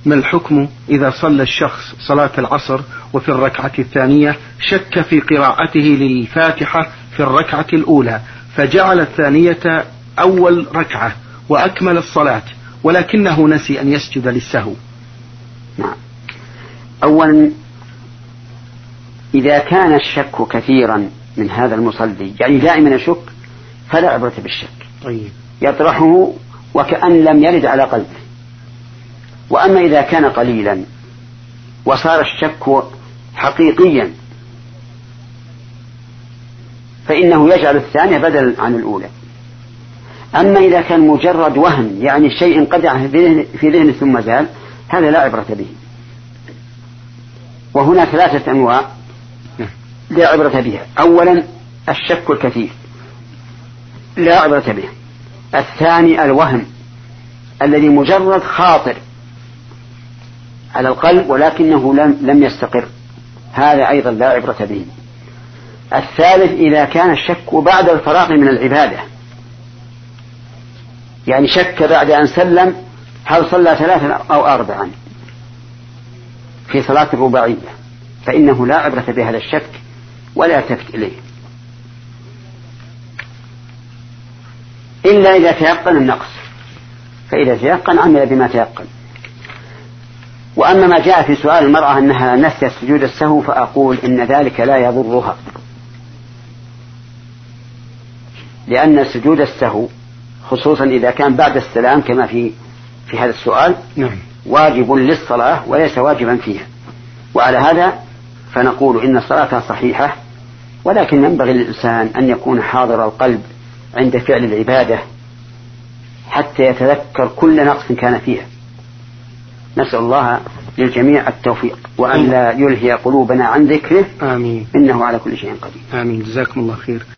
ما الحكم إذا صلى الشخص صلاة العصر وفي الركعة الثانية شك في قراءته للفاتحة في الركعة الأولى فجعل الثانية أول ركعة وأكمل الصلاة ولكنه نسي أن يسجد للسهو؟ نعم. أولا إذا كان الشك كثيرا من هذا المصلي يعني دائما يشك فلا عبرة بالشك. طيب. يطرحه وكأن لم يرد على قلبه. وأما إذا كان قليلا وصار الشك حقيقيا فإنه يجعل الثانية بدلا عن الأولى. أما إذا كان مجرد وهم يعني شيء انقدع في ذهنه ثم زال هذا لا عبرة به. وهنا ثلاثة أنواع لا عبرة بها. أولا الشك الكثير لا عبرة به. الثاني الوهم الذي مجرد خاطر على القلب ولكنه لم يستقر هذا أيضا لا عبرة به. الثالث إذا كان الشك بعد الفراغ من العبادة يعني شك بعد أن سلم هل صلى 3 أو 4 في صلاة الرباعية فإنه لا عبرة بهذا الشك ولا يلتفت إليه إلا إذا تيقن النقص فإذا تيقن عمل بما تيقن. وأما ما جاء في سؤال المرأة أنها نسيت سجود السهو فأقول إن ذلك لا يضرها لأن سجود السهو خصوصا إذا كان بعد السلام كما في هذا السؤال واجب للصلاة وليس واجبا فيها. وعلى هذا فنقول إن الصلاة صحيحة ولكن ينبغي للإنسان أن يكون حاضر القلب عند فعل العبادة حتى يتذكر كل نقص كان فيها. نسأل الله للجميع التوفيق وأن لا يلهي قلوبنا عن ذكره. آمين. إنه على كل شيء قدير. آمين. جزاكم الله خير.